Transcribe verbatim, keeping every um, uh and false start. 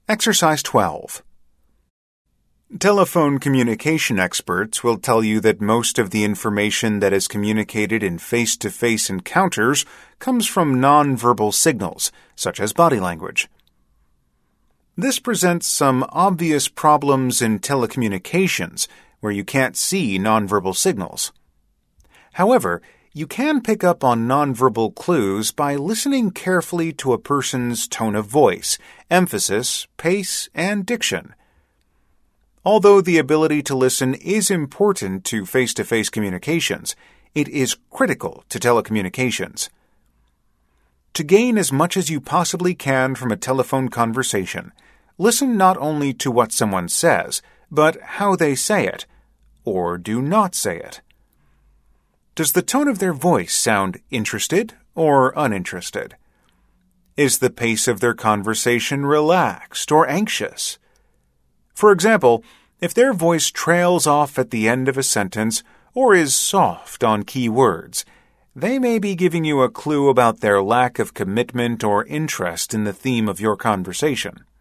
Exercise twelve. Telephone communication experts will tell you that most of the information that is communicated in face-to-face encounters comes from nonverbal signals, such as body language. This presents some obvious problems in telecommunications, where you can't see nonverbal signals. However, you can pick up on nonverbal clues by listening carefully to a person's tone of voice, emphasis, pace, and diction. Although the ability to listen is important to face-to-face communications, it is critical to telecommunications. To gain as much as you possibly can from a telephone conversation, listen not only to what someone says, but how they say it, or do not say it. Does the tone of their voice sound interested or uninterested? Is the pace of their conversation relaxed or anxious? For example, if their voice trails off at the end of a sentence or is soft on key words, they may be giving you a clue about their lack of commitment or interest in the theme of your conversation.